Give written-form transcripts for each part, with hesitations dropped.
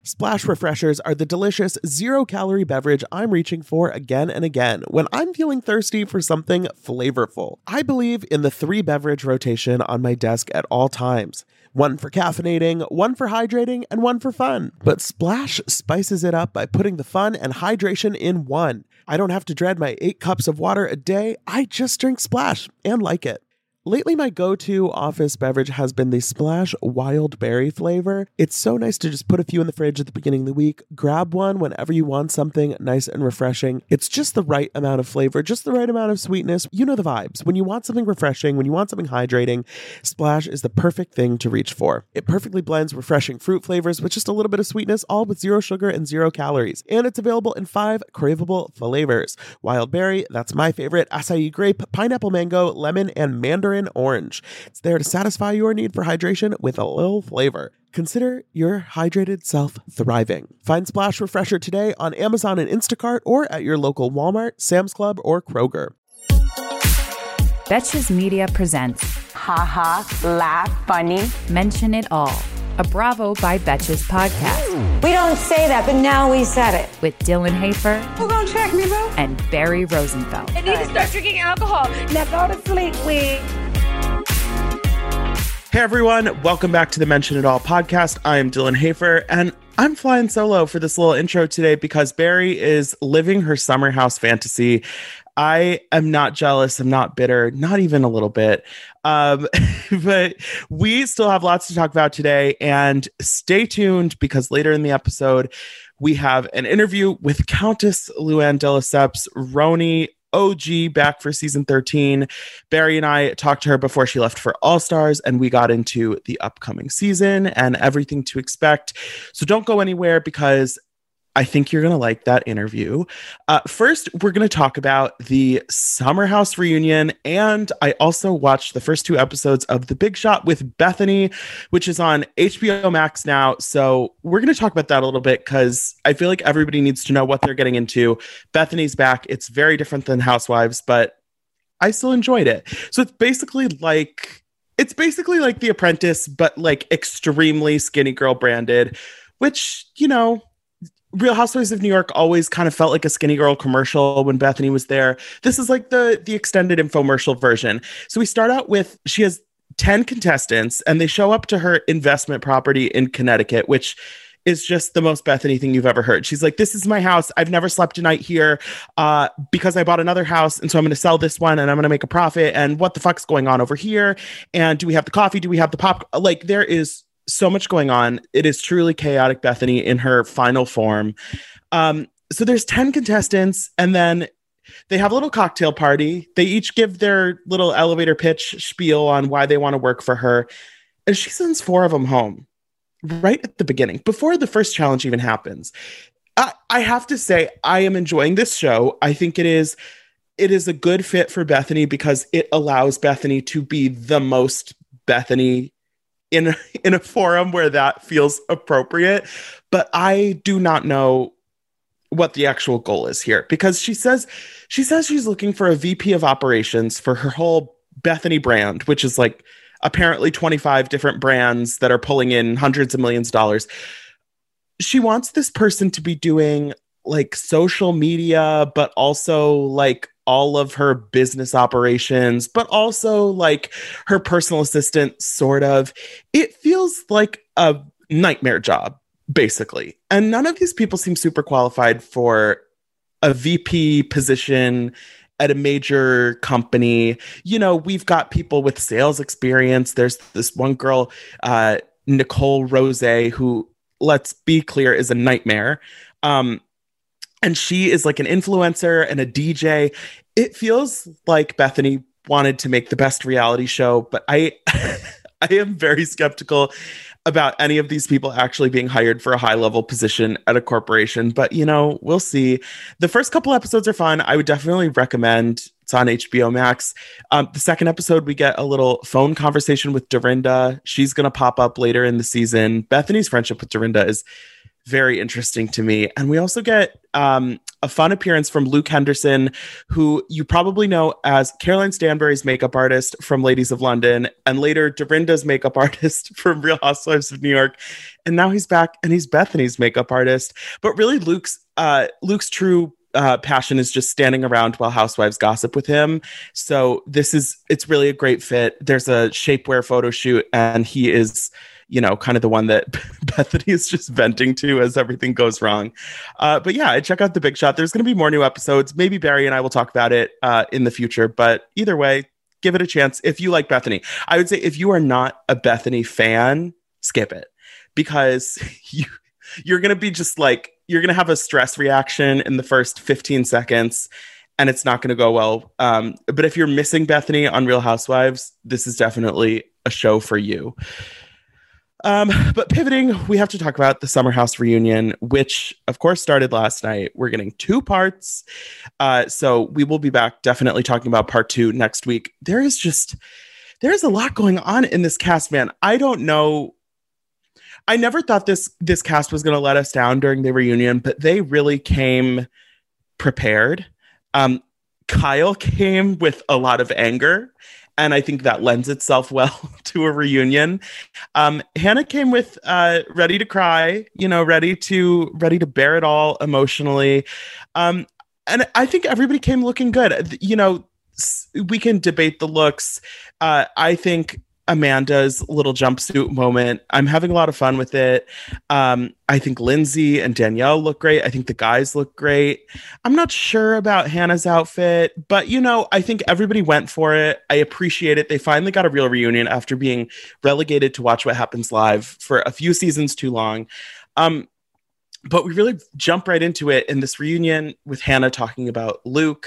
Splash Refreshers are the delicious zero-calorie beverage I'm reaching for again and again when I'm feeling thirsty for something flavorful. I believe in the 3-beverage rotation on my desk at all times. One for caffeinating, one for hydrating, and one for fun. But Splash spices it up by putting the fun and hydration in one. I don't have to dread my 8 cups of water a day. I just drink Splash and like it. Lately, my go-to office beverage has been the Splash Wild Berry flavor. It's so nice to just put a few in the fridge at the beginning of the week, grab one whenever you want something nice and refreshing. It's just the right amount of flavor, just the right amount of sweetness. You know the vibes. When you want something refreshing, when you want something hydrating, Splash is the perfect thing to reach for. It perfectly blends refreshing fruit flavors with just a little bit of sweetness, all with 0 sugar and 0 calories. And it's available in 5 craveable flavors. Wild Berry, that's my favorite, acai grape, pineapple mango, lemon, and mandarin orange. It's there to satisfy your need for hydration with a little flavor. Consider your hydrated self thriving. Find Splash Refresher today on Amazon and Instacart or at your local Walmart, Sam's Club, or Kroger. Betches Media presents Haha, laugh, funny. Mention It All, a Bravo by Betches podcast. We don't say that, but now we said it. With Dylan Hafer. Who gonna check me, bro? And Barry Rosenfeld. I need to start drinking alcohol. Now go to sleep, we. Hey everyone, welcome back to the Mention It All podcast. I am Dylan Hafer, and I'm flying solo for this little intro today because Barry is living her summer house fantasy. I am not jealous. I'm not bitter, not even a little bit. But we still have lots to talk about today, and stay tuned because later in the episode, we have an interview with Countess Luann de Lesseps, Roni OG, back for season 13. Barry and I talked to her before she left for All Stars, and we got into the upcoming season and everything to expect. So don't go anywhere because I think you're going to like that interview. First, we're going to talk about the Summer House reunion, and I also watched the first 2 episodes of The Big Shot with Bethany, which is on HBO Max now. So we're going to talk about that a little bit because I feel like everybody needs to know what they're getting into. Bethany's back. It's very different than Housewives, but I still enjoyed it. So it's basically like The Apprentice, but like extremely skinny girl branded, which, you know, Real Housewives of New York always kind of felt like a skinny girl commercial when Bethany was there. This is like the extended infomercial version. So we start out with, she has 10 contestants and they show up to her investment property in Connecticut, which is just the most Bethany thing you've ever heard. She's like, this is my house. I've never slept a night here because I bought another house. And so I'm going to sell this one and I'm going to make a profit. And what the fuck's going on over here? And do we have the coffee? Do we have the pop? Like, there is so much going on. It is truly chaotic Bethany in her final form. So there's 10 contestants, and then they have a little cocktail party. They each give their little elevator pitch spiel on why they want to work for her. And she sends 4 of them home right at the beginning, before the first challenge even happens. I have to say, I am enjoying this show. I think it is a good fit for Bethany because it allows Bethany to be the most Bethany in a forum where that feels appropriate. But I do not know what the actual goal is here, because she says she's looking for a VP of operations for her whole Bethany brand, which is like apparently 25 different brands that are pulling in hundreds of millions of dollars. She wants this person to be doing like social media, but also like all of her business operations, but also like her personal assistant, sort of. It feels like a nightmare job, basically. And none of these people seem super qualified for a VP position at a major company. You know, we've got people with sales experience. There's this one girl, Nicole Rose, who, let's be clear, is a nightmare. And she is like an influencer and a DJ. It feels like Bethany wanted to make the best reality show, but I am very skeptical about any of these people actually being hired for a high-level position at a corporation. But, you know, we'll see. The first couple episodes are fun. I would definitely recommend. It's on HBO Max. The second episode, we get a little phone conversation with Dorinda. She's going to pop up later in the season. Bethany's friendship with Dorinda is very interesting to me. And we also get a fun appearance from Luke Henderson, who you probably know as Caroline Stanbury's makeup artist from Ladies of London, and later Dorinda's makeup artist from Real Housewives of New York. And now he's back and he's Bethany's makeup artist. But really, Luke's true passion is just standing around while housewives gossip with him. So it's really a great fit. There's a shapewear photo shoot, and he is, kind of the one that Bethany is just venting to as everything goes wrong. But yeah, check out The Big Shot. There's going to be more new episodes. Maybe Barry and I will talk about it in the future. But either way, give it a chance if you like Bethany. I would say if you are not a Bethany fan, skip it, because you're going to be just like, you're going to have a stress reaction in the first 15 seconds and it's not going to go well. But if you're missing Bethany on Real Housewives, this is definitely a show for you. But pivoting, we have to talk about the Summer House reunion, which of course started last night. We're getting 2 parts. So we will be back definitely talking about part 2 next week. There's a lot going on in this cast, man. I don't know. I never thought this cast was going to let us down during the reunion, but they really came prepared. Kyle came with a lot of anger, and I think that lends itself well to a reunion. Hannah came with ready to cry, ready to bear it all emotionally. And I think everybody came looking good. We can debate the looks. I think Amanda's little jumpsuit moment, I'm having a lot of fun with it. I think Lindsay and Danielle look great. I think the guys look great. I'm not sure about Hannah's outfit, but I think everybody went for it. I appreciate it. They finally got a real reunion after being relegated to Watch What Happens Live for a few seasons too long. But we really jump right into it in this reunion with Hannah talking about Luke.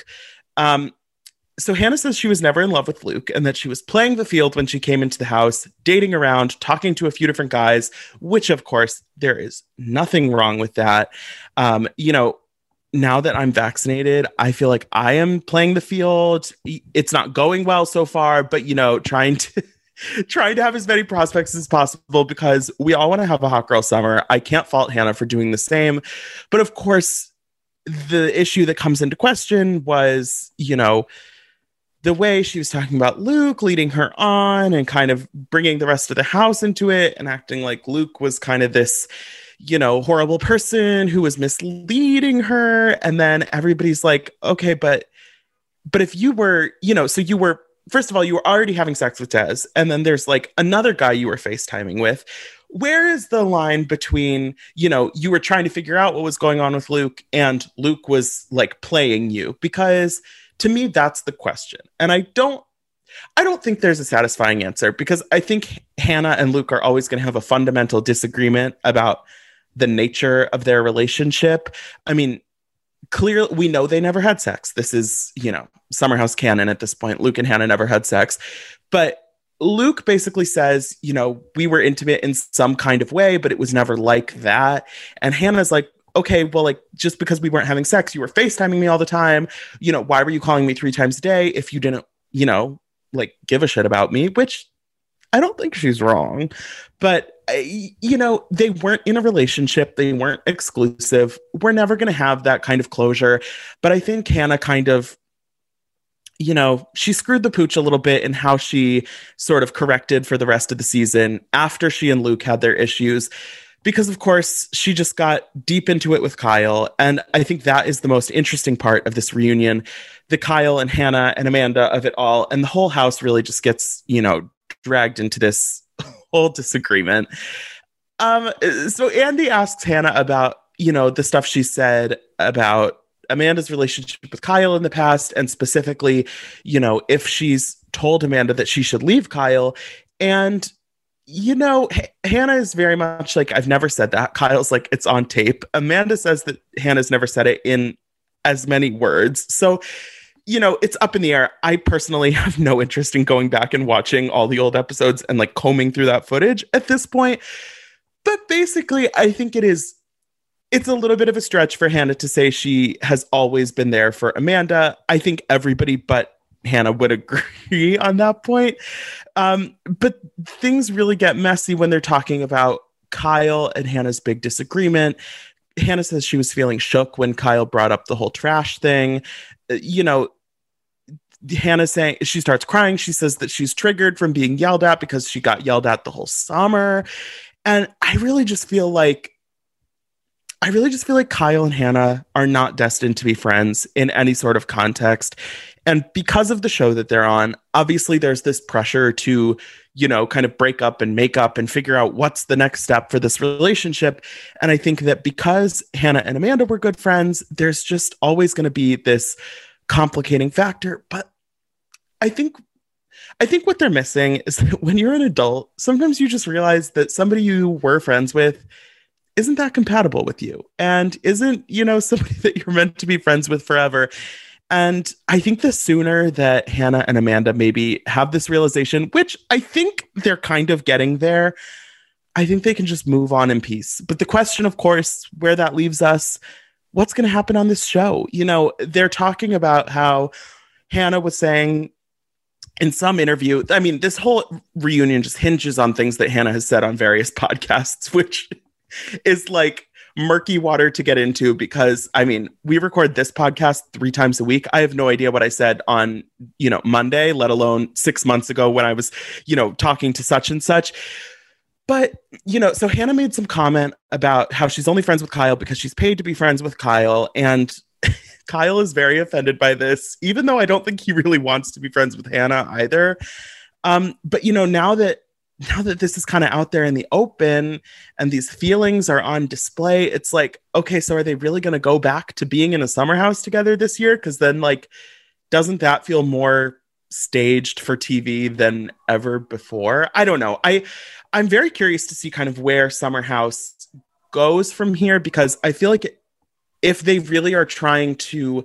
So Hannah says she was never in love with Luke and that she was playing the field when she came into the house, dating around, talking to a few different guys, which of course there is nothing wrong with that. Now that I'm vaccinated, I feel like I am playing the field. It's not going well so far, but trying to have as many prospects as possible because we all want to have a hot girl summer. I can't fault Hannah for doing the same. But of course, the issue that comes into question was, the way she was talking about Luke, leading her on and kind of bringing the rest of the house into it and acting like Luke was kind of this, horrible person who was misleading her. And then everybody's like, okay, but if you were, so you were, first of all, you were already having sex with Des. And then there's like another guy you were FaceTiming with. Where is the line between, you were trying to figure out what was going on with Luke and Luke was like playing you? Because to me, that's the question. And I don't think there's a satisfying answer because I think Hannah and Luke are always going to have a fundamental disagreement about the nature of their relationship. I mean, clearly we know they never had sex. This is, Summer House canon at this point. Luke and Hannah never had sex. But Luke basically says, we were intimate in some kind of way, but it was never like that. And Hannah's like, okay, well, like, just because we weren't having sex, you were FaceTiming me all the time. Why were you calling me 3 times a day if you didn't, give a shit about me? Which I don't think she's wrong. But, they weren't in a relationship. They weren't exclusive. We're never going to have that kind of closure. But I think Hannah kind of, she screwed the pooch a little bit in how she sort of corrected for the rest of the season after she and Luke had their issues. Because, of course, she just got deep into it with Kyle. And I think that is the most interesting part of this reunion. The Kyle and Hannah and Amanda of it all. And the whole house really just gets, dragged into this whole disagreement. So Andy asks Hannah about, the stuff she said about Amanda's relationship with Kyle in the past. And specifically, if she's told Amanda that she should leave Kyle. And Hannah is very much like, I've never said that. Kyle's like, it's on tape. Amanda says that Hannah's never said it in as many words. So, it's up in the air. I personally have no interest in going back and watching all the old episodes and like combing through that footage at this point. But basically, I think it's a little bit of a stretch for Hannah to say she has always been there for Amanda. I think everybody but Hannah would agree on that point. But things really get messy when they're talking about Kyle and Hannah's big disagreement. Hannah says she was feeling shook when Kyle brought up the whole trash thing. Hannah saying she starts crying. She says that she's triggered from being yelled at because she got yelled at the whole summer. And I really just feel like Kyle and Hannah are not destined to be friends in any sort of context. And because of the show that they're on, obviously there's this pressure to, kind of break up and make up and figure out what's the next step for this relationship. And I think that because Hannah and Amanda were good friends, there's just always going to be this complicating factor. But I think what they're missing is that when you're an adult, sometimes you just realize that somebody you were friends with isn't that compatible with you and isn't, somebody that you're meant to be friends with forever. And I think the sooner that Hannah and Amanda maybe have this realization, which I think they're kind of getting there, I think they can just move on in peace. But the question, of course, where that leaves us, what's going to happen on this show? They're talking about how Hannah was saying in some interview, I mean, this whole reunion just hinges on things that Hannah has said on various podcasts, which is like murky water to get into because, I mean, we record this podcast 3 times a week. I have no idea what I said on, Monday, let alone 6 months ago when I was, talking to such and such. But, so Hannah made some comment about how she's only friends with Kyle because she's paid to be friends with Kyle. And Kyle is very offended by this, even though I don't think he really wants to be friends with Hannah either. But, now that this is kind of out there in the open and these feelings are on display, it's like, okay, so are they really going to go back to being in a summer house together this year? Because then, doesn't that feel more staged for TV than ever before? I don't know. I'm very curious to see kind of where Summer House goes from here, because I feel like if they really are trying to,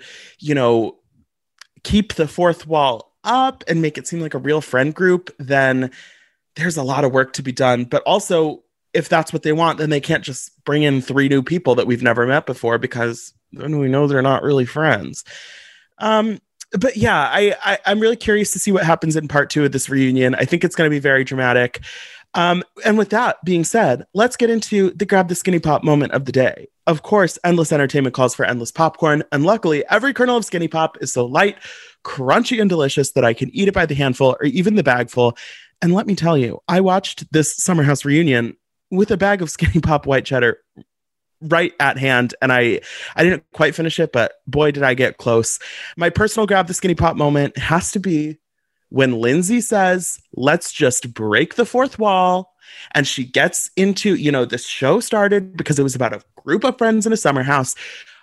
keep the fourth wall up and make it seem like a real friend group, then there's a lot of work to be done. But also, if that's what they want, then they can't just bring in 3 new people that we've never met before, because then we know they're not really friends. But yeah, I'm really curious to see what happens in part 2 of this reunion. I think it's going to be very dramatic. And with that being said, let's get into the grab the skinny pop moment of the day. Of course, endless entertainment calls for endless popcorn. And luckily, every kernel of skinny pop is so light, crunchy, and delicious that I can eat it by the handful or even the bagful. And let me tell you, I watched this Summer House reunion with a bag of Skinny Pop white cheddar right at hand, and I didn't quite finish it, but boy, did I get close. My personal grab the Skinny Pop moment has to be when Lindsay says, let's just break the fourth wall, and she gets into, this show started because it was about a group of friends in a summer house.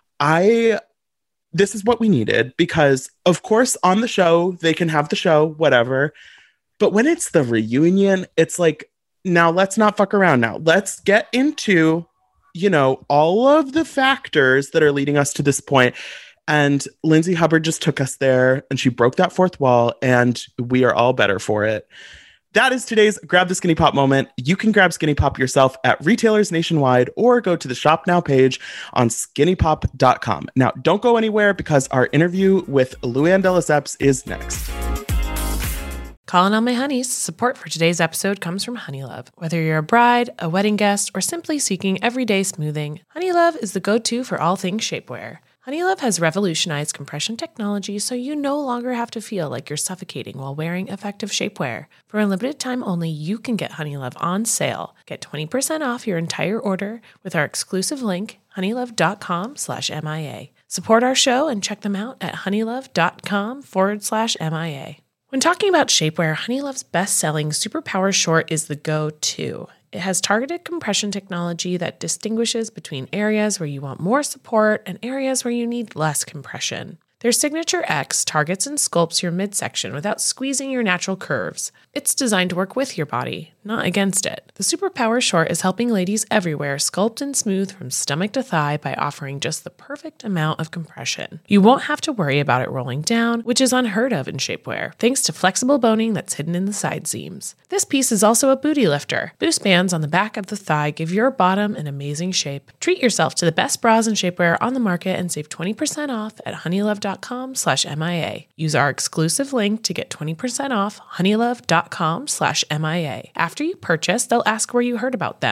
This is what we needed, because of course on the show, they can have the show, whatever. But when it's the reunion, it's like, now let's not fuck around now. Let's get into, all of the factors that are leading us to this point. And Lindsay Hubbard just took us there, and she broke that fourth wall, and we are all better for it. That is today's Grab the Skinny Pop moment. You can grab Skinny Pop yourself at retailers nationwide or go to the Shop Now page on skinnypop.com. Now, don't go anywhere, because our interview with Luann de Lesseps is next. Calling all my honeys. Support for today's episode comes from Honeylove. Whether you're a bride, a wedding guest, or simply seeking everyday smoothing, Honeylove is the go-to for all things shapewear. Honeylove has revolutionized compression technology, so you no longer have to feel like you're suffocating while wearing effective shapewear. For a limited time only, you can get Honeylove on sale. Get 20% off your entire order with our exclusive link, honeylove.com/MIA. Support our show and check them out at honeylove.com/MIA. When talking about shapewear, Honeylove's best-selling Superpower Short is the go-to. It has targeted compression technology that distinguishes between areas where you want more support and areas where you need less compression. Their Signature X targets and sculpts your midsection without squeezing your natural curves. It's designed to work with your body, not against it. The Superpower Short is helping ladies everywhere sculpt and smooth from stomach to thigh by offering just the perfect amount of compression. You won't have to worry about it rolling down, which is unheard of in shapewear, thanks to flexible boning that's hidden in the side seams. This piece is also a booty lifter. Boost bands on the back of the thigh give your bottom an amazing shape. Treat yourself to the best bras and shapewear on the market and save 20% off at honeylove.com/MIA. Use our exclusive link to get 20% off honeylove.com/MIA. After you purchase, they'll ask where you heard about them.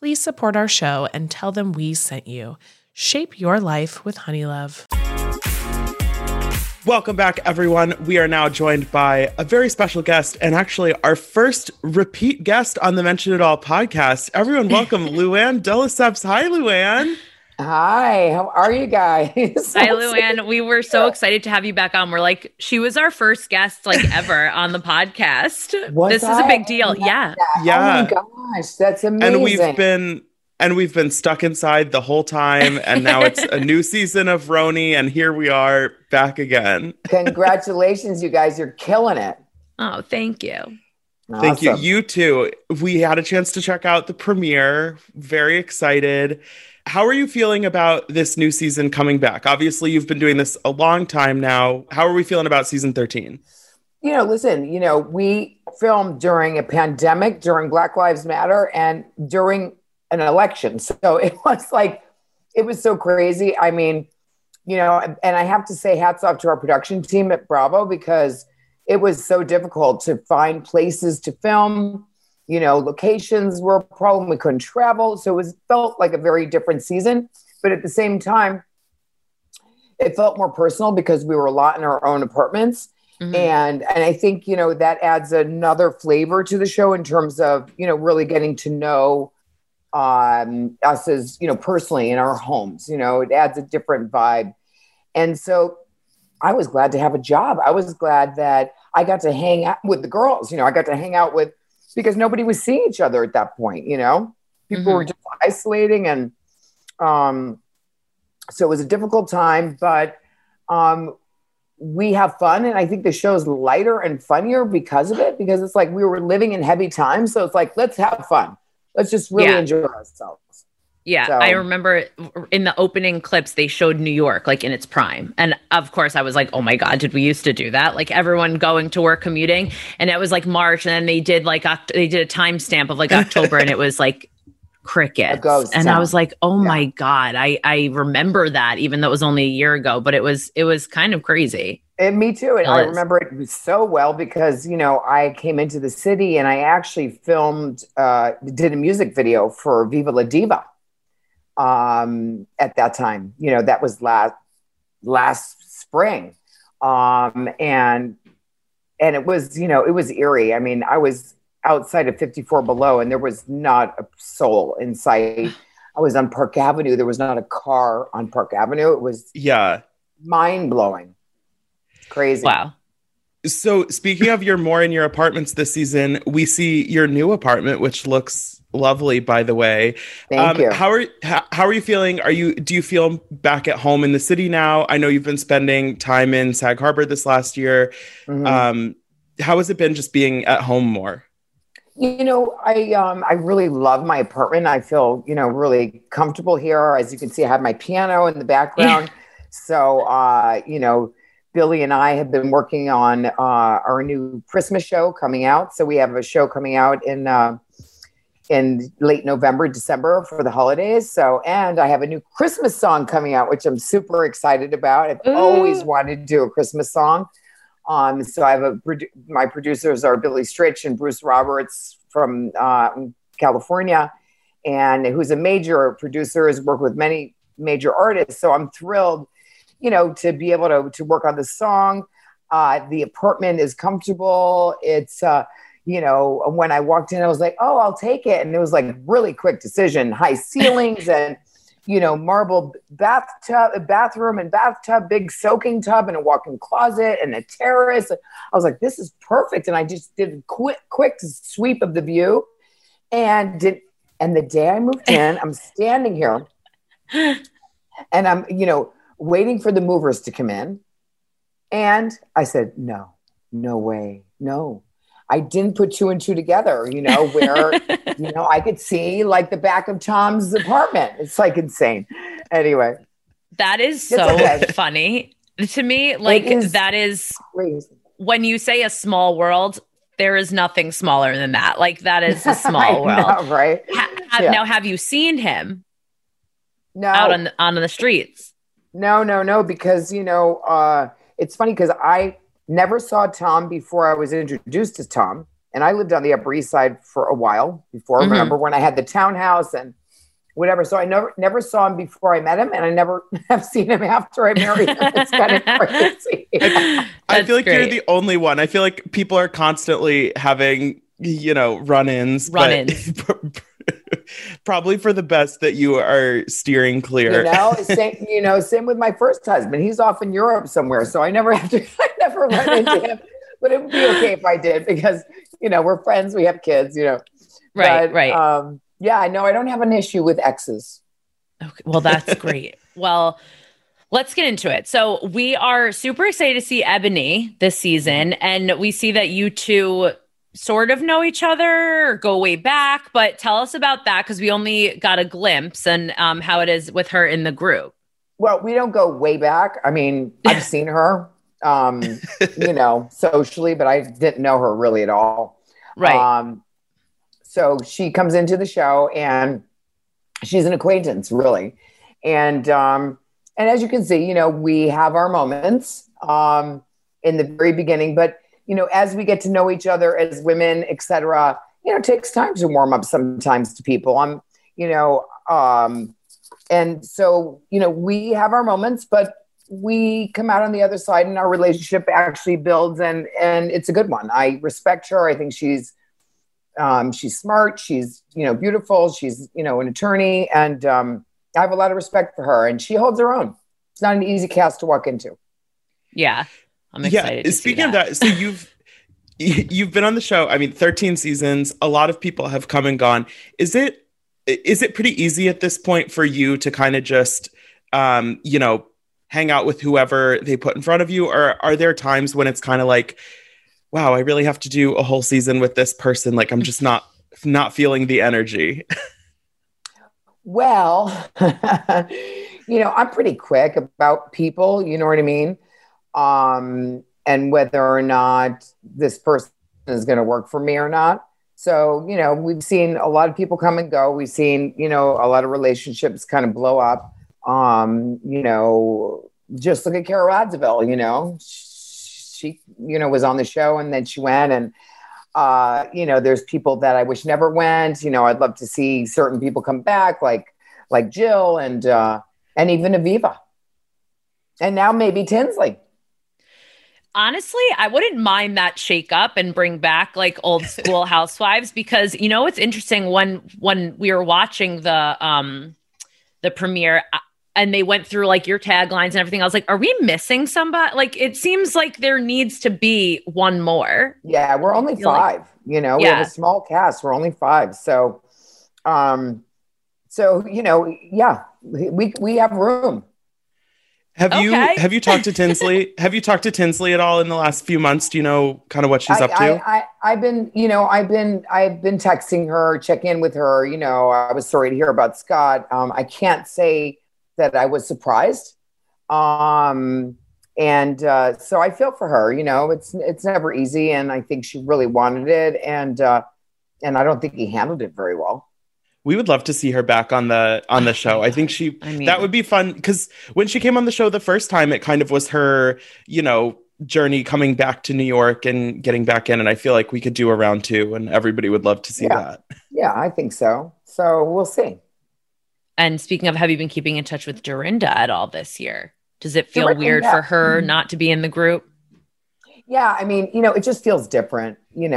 please support our show and tell them we sent you. Shape your life with Honeylove. Welcome back, everyone. We are now joined by a very special guest and actually our first repeat guest on the Mention It All podcast. Everyone, welcome Luann de Lesseps. Hi, Luann. Hi, how are you guys? Hi, Luann. We were so excited to have you back on. We're like, she was our first guest ever on the podcast. This is a big deal. Yeah. Yeah. Oh my gosh, that's amazing. And we've been stuck inside the whole time, and now it's a new season of Roni, and here we are back again. Congratulations, you guys. You're killing it. Oh, thank you. Thank you. Awesome. You too. We had a chance to check out the premiere. Very excited. How are you feeling about this new season coming back? Obviously, you've been doing this a long time now. How are we feeling about season 13? Listen, we filmed during a pandemic, during Black Lives Matter, and during an election. So it was so crazy. I mean, and I have to say hats off to our production team at Bravo, because it was so difficult to find places to film. Locations were a problem. We couldn't travel. So it felt like a very different season. But at the same time, it felt more personal because we were a lot in our own apartments. Mm-hmm. And I think, that adds another flavor to the show in terms of, really getting to know us as, personally in our homes. It adds a different vibe. And so I was glad to have a job. I was glad that I got to hang out with the girls. I got to hang out with, because nobody was seeing each other at that point. People Mm-hmm. were just isolating. And so it was a difficult time, but we have fun. And I think the show's lighter and funnier because of it, because it's like we were living in heavy times. So it's like, let's have fun. Let's just really enjoy ourselves. Yeah. So. I remember in the opening clips, they showed New York in its prime. And of course I was like, oh my God, did we used to do that? Everyone going to work, commuting. And it was March. And then they did they did a timestamp of October, and it was crickets. And I was like, oh my God, I remember that, even though it was only a year ago, but it was kind of crazy. And me too. And I remember it so well because, I came into the city and I actually did a music video for Viva La Diva at that time. That was last spring. And it was, it was eerie. I mean, I was outside of 54 Below and there was not a soul in sight. I was on Park Avenue. There was not a car on Park Avenue. It was mind blowing. Crazy. Wow. So speaking of you're more in your apartments this season, we see your new apartment, which looks lovely, by the way. Thank you. How are you feeling? Do you feel back at home in the city now? I know you've been spending time in Sag Harbor this last year. Mm-hmm. How has it been just being at home more? I really love my apartment. I feel, really comfortable here. As you can see, I have my piano in the background. So, Billy and I have been working on our new Christmas show coming out. So we have a show coming out in late November, December for the holidays. So, and I have a new Christmas song coming out, which I'm super excited about. I've always wanted to do a Christmas song. So I have my producers are Billy Stritch and Bruce Roberts from California, and who's a major producer, has worked with many major artists. So I'm thrilled, to be able to work on the song. The apartment is comfortable. It's, when I walked in, I was like, oh, I'll take it. And it was really quick decision, high ceilings and, marble bathroom and bathtub, big soaking tub and a walk-in closet and a terrace. I was like, this is perfect. And I just did a quick sweep of the view and the day I moved in, I'm standing here and I'm, waiting for the movers to come in. And I said, no way. No, I didn't put two and two together, where, I could see the back of Tom's apartment. It's insane. Anyway. That is so funny to me. That is crazy. When you say a small world, there is nothing smaller than that. That is a small world. Know, right? Now, have you seen him out on the streets? No, because, it's funny because I never saw Tom before I was introduced to Tom. And I lived on the Upper East Side for a while before. Remember when I had the townhouse and whatever. So I never saw him before I met him, and I never have seen him after I married him. It's kind of crazy. I feel like you're the only one. I feel like people are constantly having, run-ins. Probably for the best that you are steering clear. Same with my first husband. He's off in Europe somewhere, so I never run into him. But it would be okay if I did, because we're friends, we have kids, Right. Yeah, no, I don't have an issue with exes. Okay, well, that's great. Well, let's get into it. So we are super excited to see Ebony this season, and we see that you two sort of know each other or go way back, but tell us about that, because we only got a glimpse and how it is with her in the group. Well, we don't go way back. I mean, I've seen her, socially, but I didn't know her really at all. Right. So she comes into the show and she's an acquaintance, really. And as you can see, we have our moments in the very beginning, but as we get to know each other as women, et cetera, it takes time to warm up sometimes to people. And so, we have our moments, but we come out on the other side and our relationship actually builds, and it's a good one. I respect her. I think she's smart. She's, beautiful. She's, an attorney, and I have a lot of respect for her, and she holds her own. It's not an easy cast to walk into. Yeah. I'm excited. Yeah. Speaking of that, so you've been on the show. I mean, 13 seasons, a lot of people have come and gone. Is it pretty easy at this point for you to kind of just, hang out with whoever they put in front of you? Or are there times when it's kind of like, wow, I really have to do a whole season with this person? Like, I'm just not feeling the energy. Well, I'm pretty quick about people, you know what I mean? And whether or not this person is going to work for me or not. So, we've seen a lot of people come and go. We've seen, a lot of relationships kind of blow up. Just look at Kara Radzivil, she, was on the show and then she went, and, there's people that I wish never went. I'd love to see certain people come back, like Jill and even Aviva. And now maybe Tinsley. Honestly, I wouldn't mind that shake up and bring back like old school housewives, because it's interesting when we were watching the premiere and they went through like your taglines and everything. I was like, are we missing somebody? Like, it seems like there needs to be one more. Yeah, we're only 5, we have a small cast. We're only 5. So, we have room. Have you talked to Tinsley? Have you talked to Tinsley at all in the last few months? Do you know kind of what she's up to? I've been texting her, check in with her. I was sorry to hear about Scott. I can't say that I was surprised. So I feel for her. It's never easy, and I think she really wanted it, and I don't think he handled it very well. We would love to see her back on the show. I think that would be fun, because when she came on the show the first time, it kind of was her, journey coming back to New York and getting back in. And I feel like we could do a round 2, and everybody would love to see that. Yeah, I think so. So we'll see. And speaking of, have you been keeping in touch with Dorinda at all this year? Does it feel weird for her not to be in the group? Yeah, I mean, it just feels different,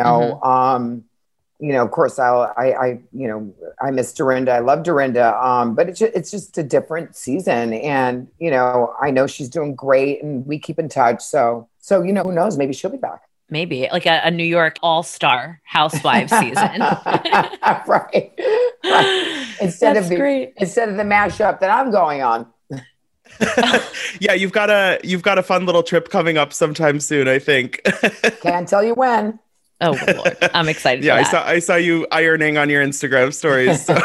of course, I miss Dorinda. I love Dorinda. But it's just a different season. And, I know she's doing great, and we keep in touch. So, who knows? Maybe she'll be back. Maybe like a New York all-star housewives season. Right. Instead of the mashup that I'm going on. Yeah, you've got a fun little trip coming up sometime soon, I think. Can't tell you when. Oh Lord, I'm excited. Yeah, for that. I saw you ironing on your Instagram stories. So.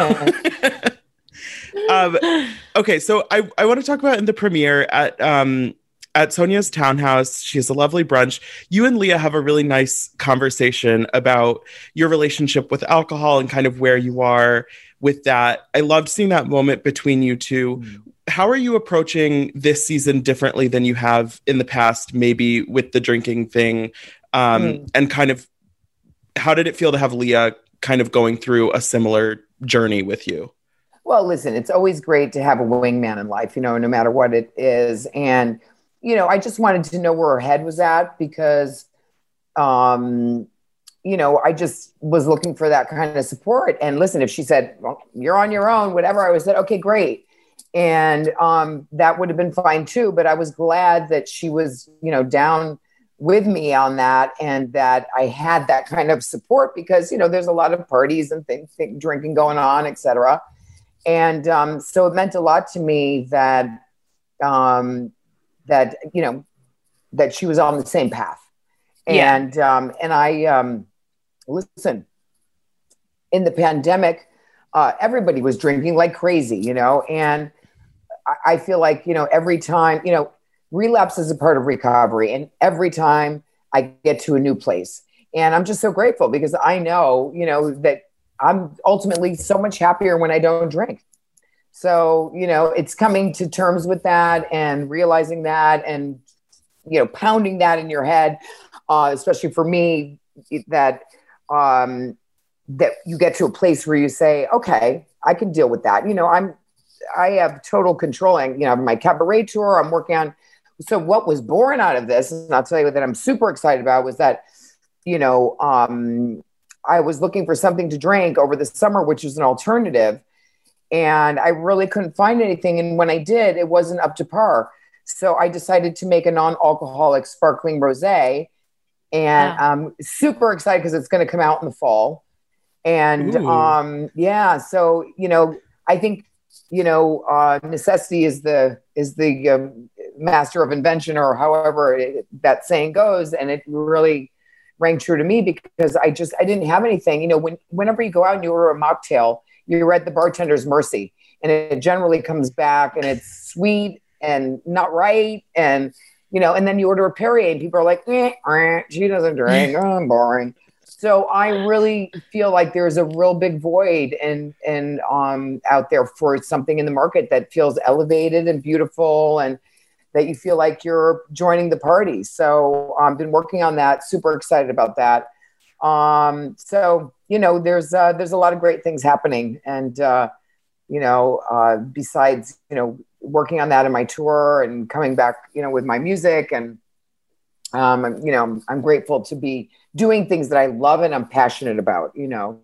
Okay, so I want to talk about in the premiere at Sonia's townhouse. She has a lovely brunch. You and Leah have a really nice conversation about your relationship with alcohol and kind of where you are with that. I loved seeing that moment between you two. Mm. How are you approaching this season differently than you have in the past, maybe with the drinking thing, and kind of how did it feel to have Leah kind of going through a similar journey with you? Well, listen, it's always great to have a wingman in life, no matter what it is. And, I just wanted to know where her head was at because, I just was looking for that kind of support. And listen, if she said, well, you're on your own, whatever, I would have said, okay, great. And that would have been fine too. But I was glad that she was, down with me on that and that I had that kind of support because, there's a lot of parties and things, drinking going on, et cetera. And so it meant a lot to me that, that she was on the same path. And, and I, listen, in the pandemic, everybody was drinking like crazy, and I feel like, every time, relapse is a part of recovery. And every time I get to a new place and I'm just so grateful because I know, that I'm ultimately so much happier when I don't drink. So, it's coming to terms with that and realizing that and, pounding that in your head, especially for me, that you get to a place where you say, okay, I can deal with that. I have total control and, my cabaret tour I'm working on. So what was born out of this, and I'll tell you that I'm super excited about was that, I was looking for something to drink over the summer, which is an alternative. And I really couldn't find anything. And when I did, it wasn't up to par. So I decided to make a non-alcoholic sparkling rosé. And I'm super excited because it's going to come out in the fall. And so, I think, necessity is the master of invention or however that saying goes. And it really rang true to me because I didn't have anything, whenever you go out and you order a mocktail, you're at the bartender's mercy and it generally comes back and it's sweet and not right. And, and then you order a Perrier and people are like, she doesn't drink. Oh, I'm boring. So I really feel like there's a real big void and out there for something in the market that feels elevated and beautiful and that you feel like you're joining the party. So I've been working on that. Super excited about that. So, there's a lot of great things happening and, besides, working on that in my tour and coming back, with my music and, I'm grateful to be doing things that I love and I'm passionate about, and,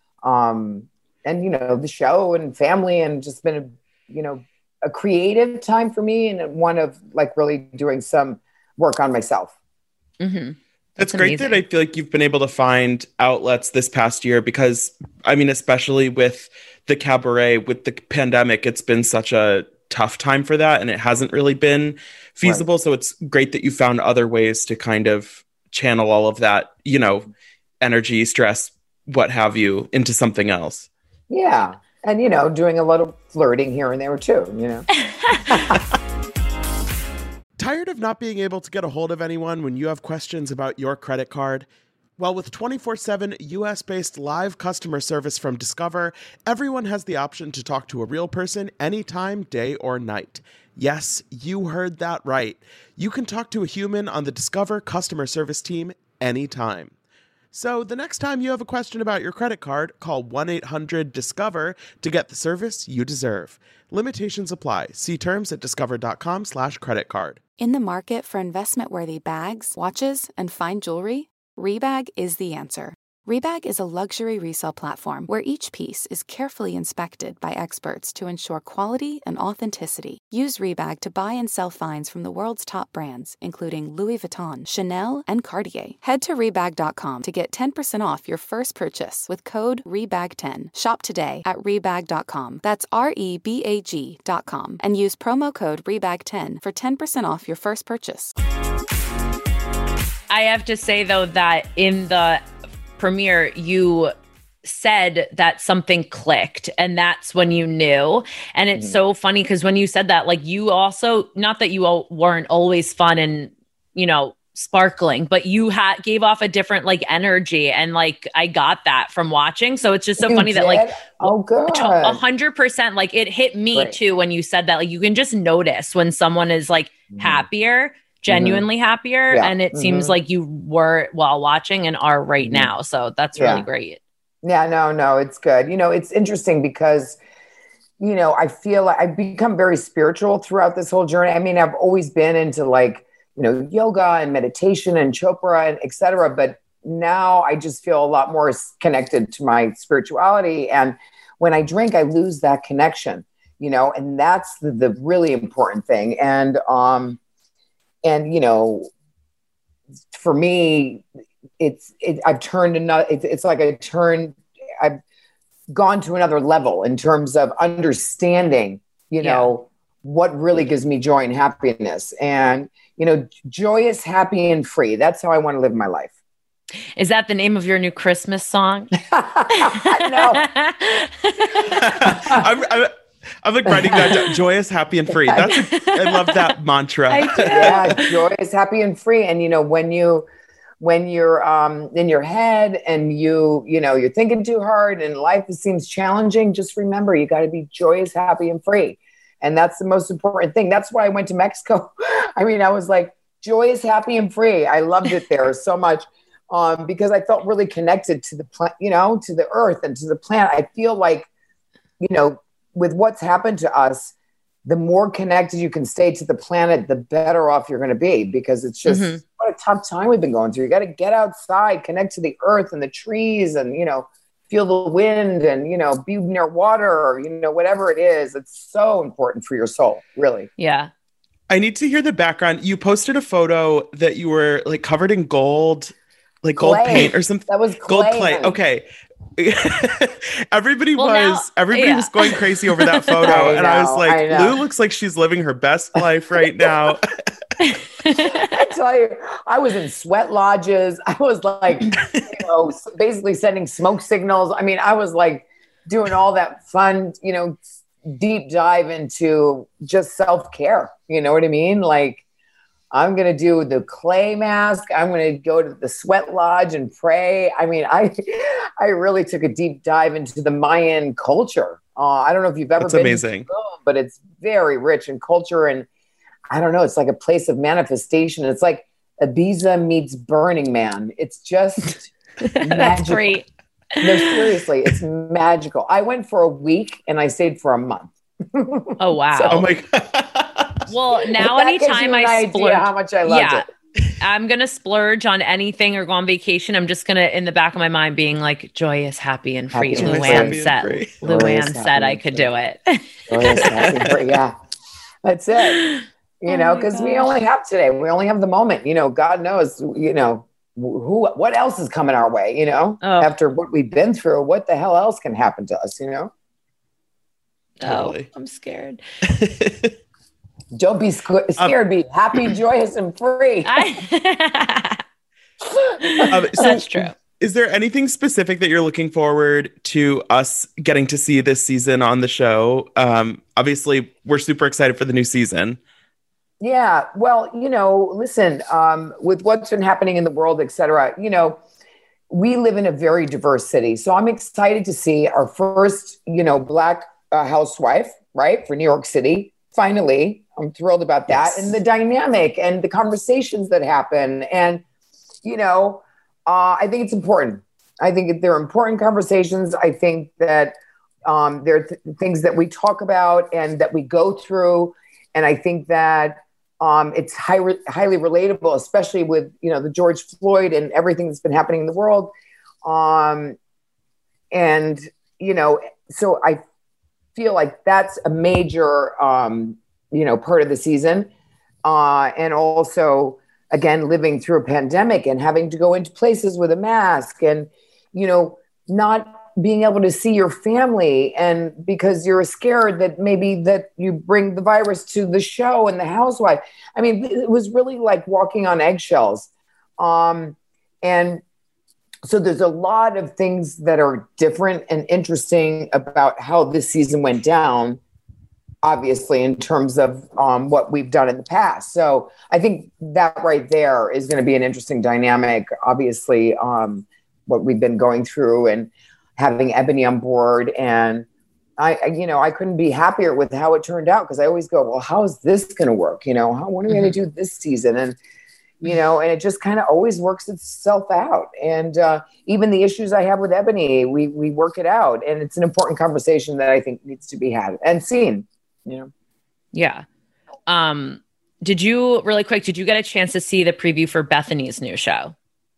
the show and family and just been, a creative time for me and one of like really doing some work on myself. Mm-hmm. That's great amazing. That I feel like you've been able to find outlets this past year because, especially with the cabaret, with the pandemic, it's been such a tough time for that and it hasn't really been feasible. Right. So it's great that you found other ways to kind of channel all of that, energy, stress, what have you, into something else. Yeah. And, doing a little flirting here and there too, Tired of not being able to get a hold of anyone when you have questions about your credit card? Well, with 24/7 US-based live customer service from Discover, everyone has the option to talk to a real person anytime, day or night. Yes, you heard that right. You can talk to a human on the Discover customer service team anytime. So the next time you have a question about your credit card, call 1-800-DISCOVER to get the service you deserve. Limitations apply. See terms at discover.com/creditcard. In the market for investment-worthy bags, watches, and fine jewelry, Rebag is the answer. Rebag is a luxury resale platform where each piece is carefully inspected by experts to ensure quality and authenticity. Use Rebag to buy and sell finds from the world's top brands, including Louis Vuitton, Chanel, and Cartier. Head to Rebag.com to get 10% off your first purchase with code REBAG10. Shop today at Rebag.com. That's REBAG.com. And use promo code REBAG10 for 10% off your first purchase. I have to say, though, that in the premiere, you said that something clicked and that's when you knew. And it's so funny because when you said that, like, you also, not that you all weren't always fun and, sparkling, but you gave off a different like energy. And like, I got that from watching. So it's just so funny that like, oh, good. 100%, like it hit me too when you said that. Like, you can just notice when someone is like happier genuinely happier. Yeah. And it seems like you were while watching and are right now. So that's really great. Yeah, no, it's good. It's interesting because, I feel like I've become very spiritual throughout this whole journey. I mean, I've always been into yoga and meditation and Chopra and et cetera. But now I just feel a lot more connected to my spirituality. And when I drink, I lose that connection, and that's the really important thing. And for me, I've turned another, it's like I've gone to another level in terms of understanding, what really gives me joy and happiness, and, joyous, happy, and free. That's how I want to live my life. Is that the name of your new Christmas song? No. I'm like writing that down. Joyous, happy, and free. I love that mantra. Yeah, joyous, happy, and free. And when you're in your head and you're thinking too hard and life seems challenging, just remember you got to be joyous, happy, and free. And that's the most important thing. That's why I went to Mexico. I mean, I was like joyous, happy, and free. I loved it there so much. Because I felt really connected to the plant, to the earth and to the planet. I feel like, with what's happened to us, the more connected you can stay to the planet, the better off you're going to be, because it's just what a tough time we've been going through. You got to get outside, connect to the earth and the trees, and, feel the wind, and, be near water, or, whatever it is. It's so important for your soul, really. Yeah. I need to hear the background. You posted a photo that you were like covered in gold, like gold paint or something. That was gold clay. Okay. Everybody was going crazy over that photo. And I was like, Lou looks like she's living her best life right now. I tell you, I was in sweat lodges. I was like, basically sending smoke signals. I mean, I was like doing all that fun, deep dive into just self-care. You know what I mean? Like, I'm going to do the clay mask. I'm going to go to the sweat lodge and pray. I mean, I really took a deep dive into the Mayan culture. I don't know if you've ever been. That's amazing. But it's very rich in culture. And I don't know, it's like a place of manifestation. It's like Ibiza meets Burning Man. It's just That's great. No, seriously, it's magical. I went for a week and I stayed for a month. Oh, wow. Oh my God. Well, now anytime I splurge, how much I loved it. I'm going to splurge on anything or go on vacation. I'm just going to, in the back of my mind, being like joyous, happy, and free. Luann said I could do it. Joyous, happy, and free. Yeah, that's it. Because we only have today. We only have the moment. God knows, what else is coming our way, after what we've been through, what the hell else can happen to us, Totally. I'm scared. Don't be scared. Be happy, joyous, and free. That's true. Is there anything specific that you're looking forward to us getting to see this season on the show? Obviously, we're super excited for the new season. Yeah. Well, listen, with what's been happening in the world, et cetera, we live in a very diverse city. So I'm excited to see our first, Black housewife, right, for New York City. Finally, I'm thrilled about that. Yes. And the dynamic and the conversations that happen. And, I think it's important. I think they're important conversations. I think that there are things that we talk about and that we go through. And I think that it's highly relatable, especially with, the George Floyd and everything that's been happening in the world. So I feel like that's a major, part of the season. And also, again, living through a pandemic and having to go into places with a mask and, not being able to see your family, and because you're scared that maybe that you bring the virus to the show and the housewife. I mean, it was really like walking on eggshells. And so there's a lot of things that are different and interesting about how this season went down, obviously, in terms of what we've done in the past. So I think that right there is going to be an interesting dynamic, obviously, what we've been going through, and having Ebony on board, and, I couldn't be happier with how it turned out, because I always go, well, how is this going to work? What are we going to do this season? And, and it just kind of always works itself out. And even the issues I have with Ebony, we work it out. And it's an important conversation that I think needs to be had and seen, Yeah. Did you get a chance to see the preview for Bethany's new show?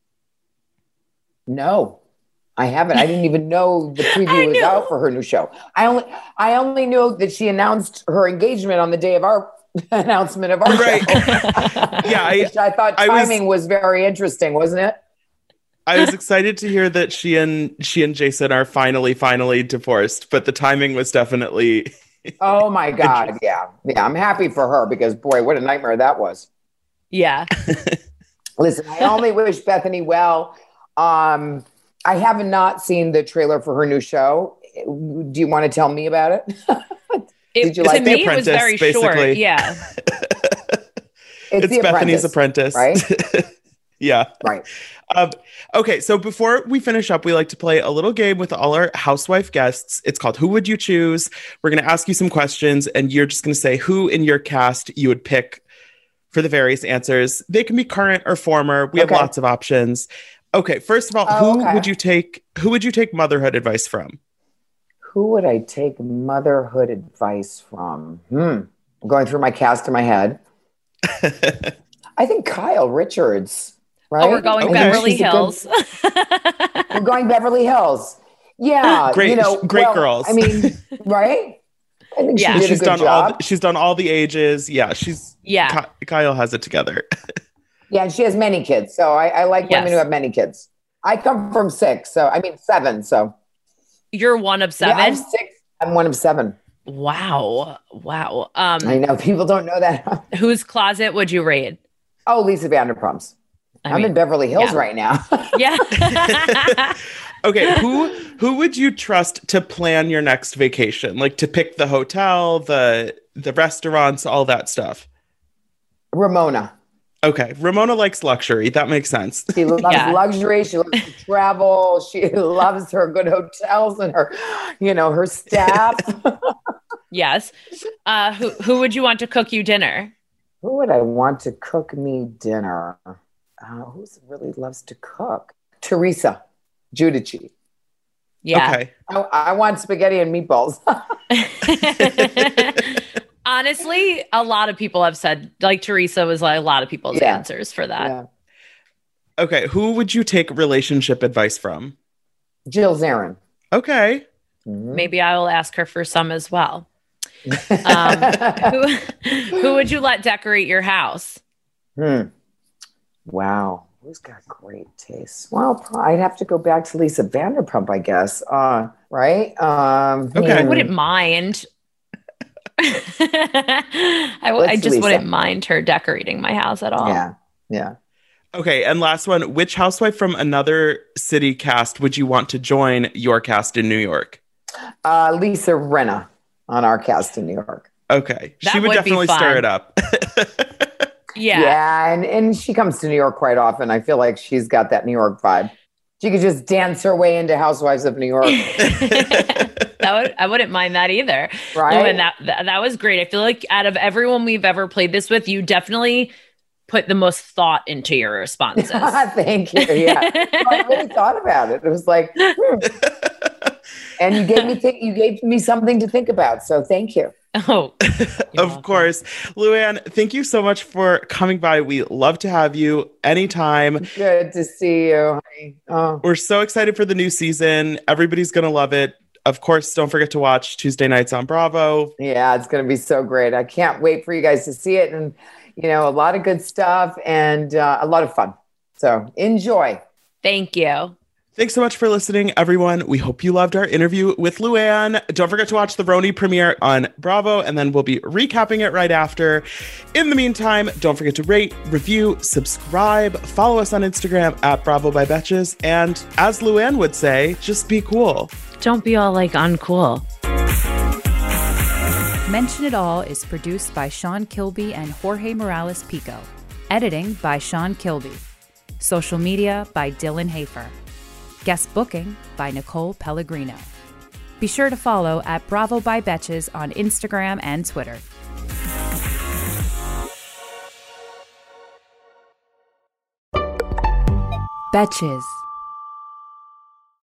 No, I haven't. I didn't even know the preview was out for her new show. I only knew that she announced her engagement on the day of our announcement of our show. Yeah, which I thought timing was very interesting, wasn't it? I was excited to hear that she and Jason are finally divorced, but the timing was definitely. Oh my God! Yeah. I'm happy for her, because boy, what a nightmare that was. Yeah. Listen, I only wish Bethany well. I have not seen the trailer for her new show. Do you want to tell me about it? Did you like it? It was very short. Yeah. It's Bethany's Apprentice, right? Yeah. Right. Okay, so before we finish up, we like to play a little game with all our housewife guests. It's called Who Would You Choose? We're going to ask you some questions, and you're just going to say who in your cast you would pick for the various answers. They can be current or former. We have lots of options. Okay, first of all, who would you take motherhood advice from? Who would I take motherhood advice from? I'm going through my cast in my head. I think Kyle Richards. Right? Oh, we're going Beverly Hills. We're going Beverly Hills. Yeah. Great girls. I mean, right? I think she's done job. She's done all the ages. Yeah. Kyle has it together. Yeah. And she has many kids. So I like women who have many kids. I come from 6. So, I mean, 7. So you're one of 7? Yeah, I'm 6. I'm one of 7. Wow. I know people don't know that. Whose closet would you raid? Oh, Lisa Vanderpump's. I'm in Beverly Hills right now. Yeah. Okay. Who would you trust to plan your next vacation? Like to pick the hotel, the restaurants, all that stuff? Ramona. Okay. Ramona likes luxury. That makes sense. She loves luxury. She loves to travel. She loves her good hotels and her, her staff. Yes. Who would you want to cook you dinner? Who would I want to cook me dinner? Who really loves to cook? Teresa Giudice. Yeah. Okay. I want spaghetti and meatballs. Honestly, a lot of people have said, like, Teresa was like a lot of people's answers for that. Yeah. Okay. Who would you take relationship advice from? Jill Zarin. Okay. Mm-hmm. Maybe I will ask her for some as well. Who would you let decorate your house? Wow. Who's got great taste? Well, I'd have to go back to Lisa Vanderpump, I guess. Right? Okay. I wouldn't mind. I just wouldn't mind her decorating my house at all. Yeah. Okay. And last one, which housewife from another city cast would you want to join your cast in New York? Lisa Rinna on our cast in New York. Okay. She would definitely stir it up. Yeah, and she comes to New York quite often. I feel like she's got that New York vibe. She could just dance her way into Housewives of New York. I wouldn't mind that either. Right? Oh, and that was great. I feel like out of everyone we've ever played this with, you definitely put the most thought into your responses. Thank you. Yeah, I really thought about it. It was like, and you gave me something to think about. So thank you. Oh, of course. Luann, thank you so much for coming by. We love to have you anytime. Good to see you. Oh. We're so excited for the new season. Everybody's going to love it. Of course, don't forget to watch Tuesday nights on Bravo. Yeah, it's going to be so great. I can't wait for you guys to see it. And, a lot of good stuff and a lot of fun. So enjoy. Thank you. Thanks so much for listening, everyone. We hope you loved our interview with Luann. Don't forget to watch the Roni premiere on Bravo, and then we'll be recapping it right after. In the meantime, don't forget to rate, review, subscribe, follow us on Instagram at Bravo by Betches, and as Luann would say, just be cool. Don't be all like uncool. Mention It All is produced by Sean Kilby and Jorge Morales Pico. Editing by Sean Kilby. Social media by Dylan Hafer. Guest booking by Nicole Pellegrino. Be sure to follow at Bravo by Betches on Instagram and Twitter. Betches.